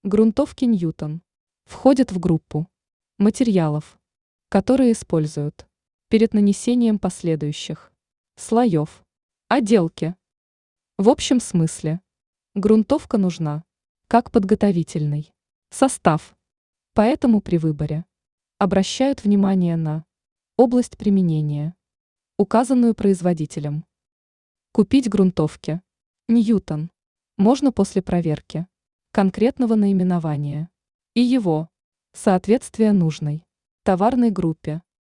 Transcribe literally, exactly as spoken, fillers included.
Грунтовки Ньютон входят в группу материалов, которые используют перед нанесением последующих слоев отделки. В общем смысле, грунтовка нужна как подготовительный состав, поэтому при выборе обращают внимание на область применения, указанную производителем. Купить грунтовки Ньютон можно после проверки конкретного наименования и его соответствия нужной товарной группе.